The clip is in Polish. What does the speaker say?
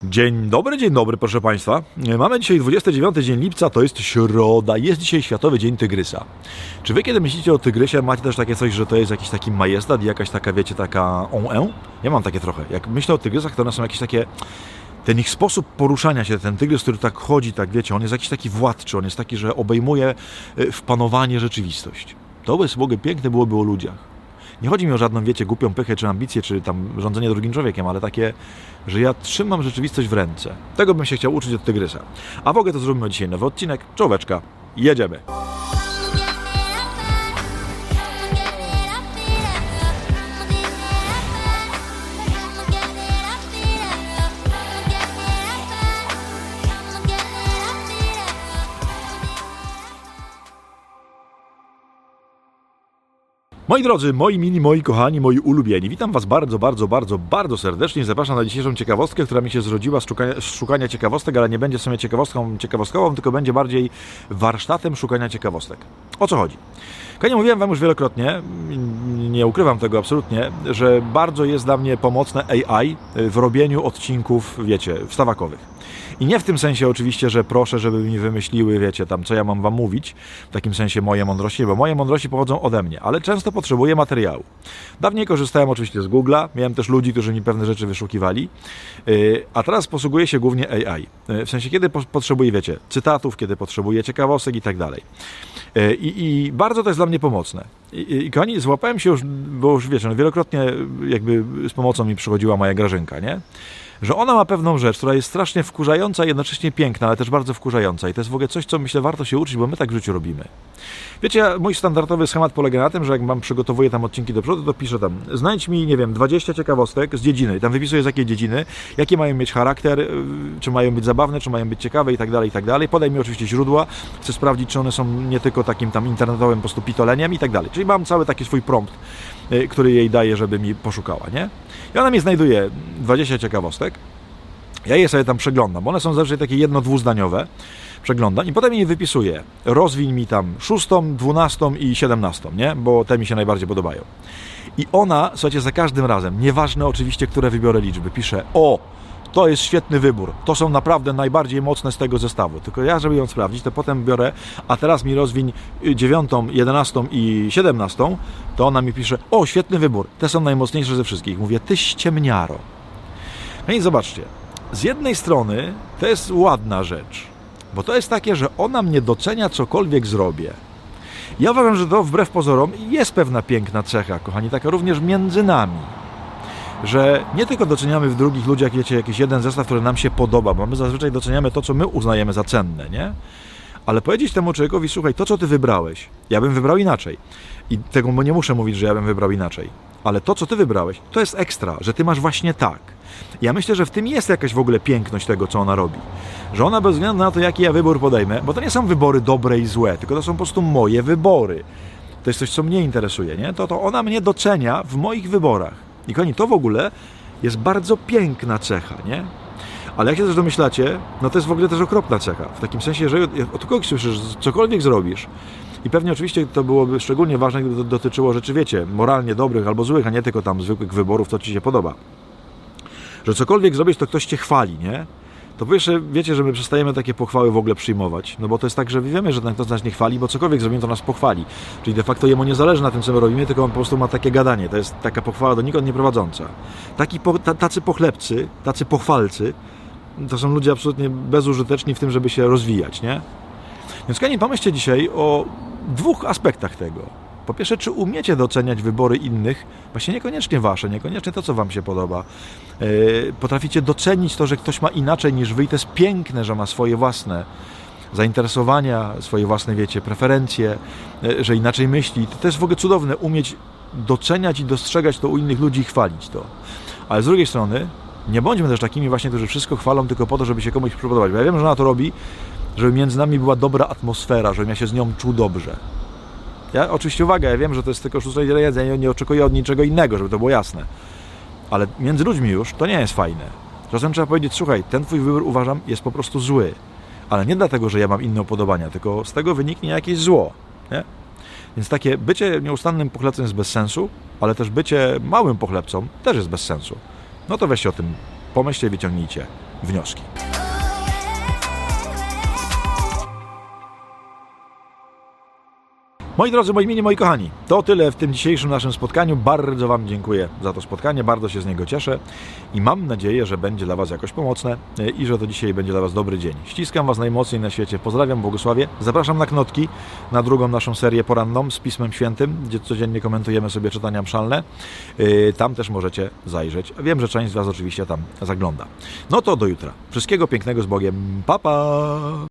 Dzień dobry, proszę Państwa. Mamy dzisiaj 29 dzień lipca, to jest środa, jest dzisiaj Światowy Dzień Tygrysa. Czy Wy, kiedy myślicie o tygrysie, macie też takie coś, że to jest jakiś taki majestat i jakaś taka, wiecie, taka Ja mam takie trochę. Jak myślę o tygrysach, to one są jakieś takie... Ten ich sposób poruszania się, ten tygrys, który tak chodzi, tak wiecie, on jest jakiś taki władczy, on jest taki, że obejmuje w panowanie rzeczywistość. To by w ogóle piękne byłoby o ludziach. Nie chodzi mi o żadną, wiecie, głupią pychę, czy ambicję, czy tam rządzenie drugim człowiekiem, ale takie, że ja trzymam rzeczywistość w ręce. Tego bym się chciał uczyć od tygrysa. A w ogóle to zrobimy dzisiaj nowy odcinek. Czołóweczka, jedziemy! Moi drodzy, moi mili, moi kochani, moi ulubieni, witam Was bardzo serdecznie. Zapraszam na dzisiejszą ciekawostkę, która mi się zrodziła z szukania ciekawostek, ale nie będzie w sumie ciekawostkową, tylko będzie bardziej warsztatem szukania ciekawostek. O co chodzi? Kochani, mówiłem Wam już wielokrotnie, nie ukrywam tego absolutnie, że bardzo jest dla mnie pomocne AI w robieniu odcinków, wiecie, wstawakowych. I nie w tym sensie oczywiście, że proszę, żeby mi wymyśliły, wiecie, tam co ja mam Wam mówić, w takim sensie moje mądrości, bo moje mądrości pochodzą ode mnie, ale często potrzebuję materiału. Dawniej korzystałem oczywiście z Google'a, miałem też ludzi, którzy mi pewne rzeczy wyszukiwali, a teraz posługuję się głównie AI. W sensie, kiedy potrzebuję, wiecie, cytatów, kiedy potrzebuję ciekawostek i tak dalej. I bardzo to jest dla mnie pomocne. I kochani, złapałem się już, bo już wiecie, no wielokrotnie jakby z pomocą mi przychodziła moja Grażynka, nie? Że ona ma pewną rzecz, która jest strasznie wkurzająca, jednocześnie piękna, ale też bardzo wkurzająca. I to jest w ogóle coś, co myślę warto się uczyć, bo my tak w życiu robimy. Wiecie, mój standardowy schemat polega na tym, że jak przygotowuję tam odcinki do przodu, to piszę tam, znajdź mi, nie wiem, 20 ciekawostek z dziedziny. I tam wypisuję z jakiej dziedziny, jakie mają mieć charakter, czy mają być zabawne, czy mają być ciekawe i tak dalej, i tak dalej. Podaj mi oczywiście źródła, chcę sprawdzić, czy one są nie tylko takim tam internetowym po prostu pitoleniem i tak dalej. Czyli mam cały taki swój prompt, który jej daje, żeby mi poszukała, nie? I ona mi znajduje 20 ciekawostek. Ja je sobie tam przeglądam, bo one są zawsze takie jedno-dwuzdaniowe. Przeglądam i potem je wypisuję. Rozwiń mi tam 6., 12. i 17, nie? Bo te mi się najbardziej podobają. I ona, słuchajcie, za każdym razem, nieważne oczywiście, które wybiorę liczby, pisze: o, to jest świetny wybór, to są naprawdę najbardziej mocne z tego zestawu. Tylko ja, żeby ją sprawdzić, to potem biorę, a teraz mi rozwiń 9., 11. i 17, to ona mi pisze: o, świetny wybór, te są najmocniejsze ze wszystkich. Mówię: ty ściemniaro. No i zobaczcie, z jednej strony to jest ładna rzecz, bo to jest takie, że ona mnie docenia, cokolwiek zrobię. Ja uważam, że to wbrew pozorom jest pewna piękna cecha, kochani, taka również między nami. Że nie tylko doceniamy w drugich ludziach, wiecie, jakiś jeden zestaw, który nam się podoba, bo my zazwyczaj doceniamy to, co my uznajemy za cenne, nie? Ale powiedzieć temu człowiekowi: słuchaj, to, co ty wybrałeś, ja bym wybrał inaczej. I tego nie muszę mówić, że ja bym wybrał inaczej. Ale to, co ty wybrałeś, to jest ekstra, że ty masz właśnie tak. Ja myślę, że w tym jest jakaś w ogóle piękność tego, co ona robi. Że ona bez względu na to, jaki ja wybór podejmę, bo to nie są wybory dobre i złe, tylko to są po prostu moje wybory. To jest coś, co mnie interesuje, nie? To ona mnie docenia w moich wyborach. I kochani, to w ogóle jest bardzo piękna cecha, nie? Ale jak się też domyślacie, no to jest w ogóle też okropna cecha. W takim sensie, że od kogoś słyszysz, cokolwiek zrobisz, i pewnie oczywiście to byłoby szczególnie ważne, gdyby to dotyczyło rzeczy, wiecie, moralnie dobrych albo złych, a nie tylko tam zwykłych wyborów, co ci się podoba. Że cokolwiek zrobisz, to ktoś cię chwali, nie? To po pierwsze, wiecie, że my przestajemy takie pochwały w ogóle przyjmować. No bo to jest tak, że wiemy, że ktoś nas nie chwali, bo cokolwiek zrobimy, to nas pochwali. Czyli de facto jemu nie zależy na tym, co my robimy, tylko on po prostu ma takie gadanie. To jest taka pochwała donikąd nie prowadząca. Tacy pochlebcy, tacy pochwalcy, to są ludzie absolutnie bezużyteczni w tym, żeby się rozwijać, nie? Więc kochani, pomyślcie dzisiaj o dwóch aspektach tego. Po pierwsze, czy umiecie doceniać wybory innych, właśnie niekoniecznie wasze, niekoniecznie to, co wam się podoba. Potraficie docenić to, że ktoś ma inaczej niż wy, i to jest piękne, że ma swoje własne zainteresowania, swoje własne, wiecie, preferencje, że inaczej myśli. To jest w ogóle cudowne, umieć doceniać i dostrzegać to u innych ludzi i chwalić to. Ale z drugiej strony, nie bądźmy też takimi właśnie, którzy wszystko chwalą tylko po to, żeby się komuś przypodobać. Bo ja wiem, że ona to robi, żeby między nami była dobra atmosfera, żebym ja się z nią czuł dobrze. Ja oczywiście, uwaga, ja wiem, że to jest tylko sztuczne jedzenie, nie oczekuję od niczego innego, żeby to było jasne. Ale między ludźmi już to nie jest fajne. Czasem trzeba powiedzieć: słuchaj, ten twój wybór, uważam, jest po prostu zły. Ale nie dlatego, że ja mam inne upodobania, tylko z tego wyniknie jakieś zło, nie? Więc takie bycie nieustannym pochlebcem jest bez sensu, ale też bycie małym pochlebcą też jest bez sensu. No to weźcie o tym, pomyślcie i wyciągnijcie. wnioski. Moi drodzy, moi mili, moi kochani, to tyle w tym dzisiejszym naszym spotkaniu. Bardzo Wam dziękuję za to spotkanie, bardzo się z niego cieszę i mam nadzieję, że będzie dla Was jakoś pomocne i że to dzisiaj będzie dla Was dobry dzień. Ściskam Was najmocniej na świecie, pozdrawiam, błogosławię. Zapraszam na Knotki, na drugą naszą serię poranną z Pismem Świętym, gdzie codziennie komentujemy sobie czytania mszalne. Tam też możecie zajrzeć. Wiem, że część z Was oczywiście tam zagląda. No to do jutra. Wszystkiego pięknego z Bogiem. Pa, pa!